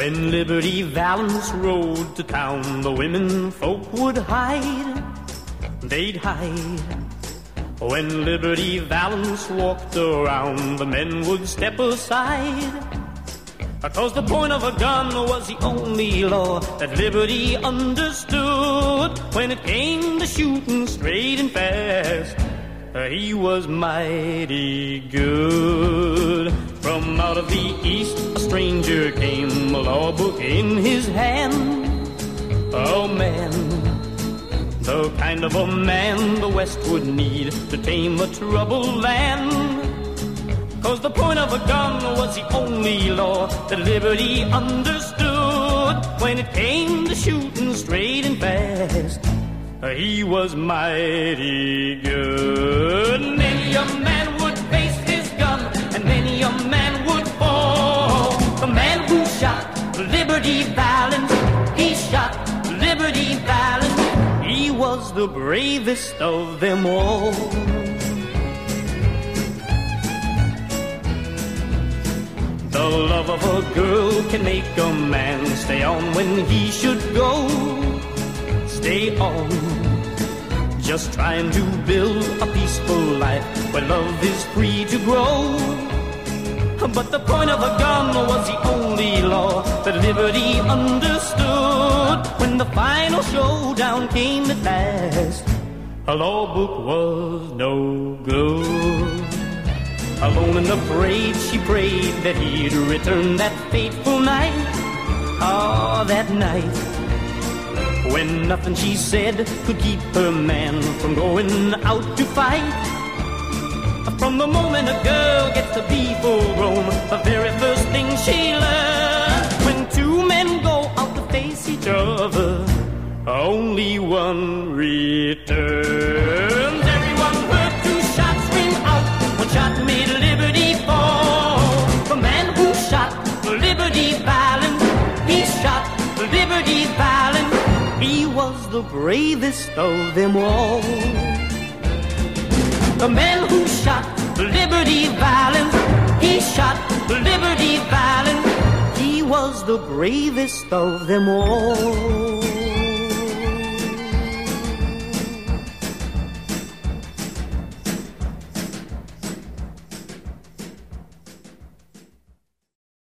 When Liberty Valance rode to town, the women folk would hide, they'd hide. When Liberty Valance walked around, the men would step aside, because the point of a gun was the only law that Liberty understood. When it came to shooting straight and fast, he was mighty good. From out of the east a stranger came, a law book in his hand. Oh man, the kind of a man the West would need to tame a troubled land. 'Cause the point of a gun was the only law that Liberty understood. When it came to shooting straight and fast, he was mighty good. Many a man would face his gun, and many a man would fall. The man who shot Liberty Valance, he shot Liberty Valance. He was the bravest of them all. The love of a girl can make a man stay on when he should go. Stay on, just trying to build a peaceful life where love is free to grow. But the point of a gun was the only law that Liberty understood. When the final showdown came at last, a law book was no good. Alone and afraid, she prayed that he'd return that fateful night. Ah, that night, when nothing she said could keep her man from going out to fight. From the moment a girl gets to be full grown, the very first thing she learns, when two men go out to face each other, only one returns. Everyone heard two shots ring out, one shot made Liberty fall. The man who shot Liberty Valance, he shot Liberty Valance. He was the bravest of them all. The man who shot Liberty Valance, he shot Liberty Valance. He was the bravest of them all.